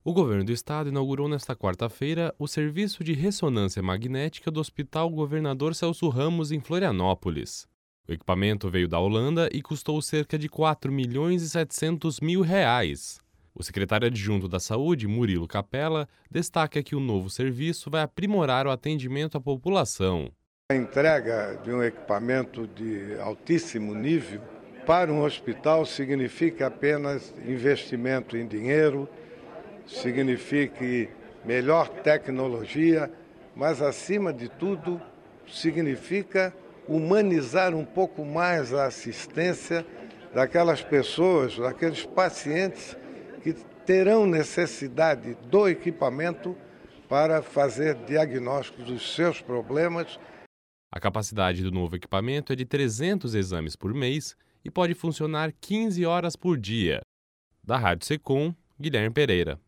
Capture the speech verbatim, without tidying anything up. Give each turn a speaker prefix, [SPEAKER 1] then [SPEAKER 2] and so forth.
[SPEAKER 1] O governo do estado inaugurou nesta quarta-feira o serviço de ressonância magnética do Hospital Governador Celso Ramos, em Florianópolis. O equipamento veio da Holanda e custou cerca de quatro milhões e setecentos mil reais. O secretário adjunto da Saúde, Murilo Capella, destaca que o novo serviço vai aprimorar o atendimento à população.
[SPEAKER 2] A entrega de um equipamento de altíssimo nível para um hospital significa apenas investimento em dinheiro, significa melhor tecnologia, mas, acima de tudo, significa humanizar um pouco mais a assistência daquelas pessoas, daqueles pacientes que terão necessidade do equipamento para fazer diagnósticos dos seus problemas.
[SPEAKER 1] A capacidade do novo equipamento é de trezentos exames por mês e pode funcionar quinze horas por dia. Da Rádio Secom, Guilherme Pereira.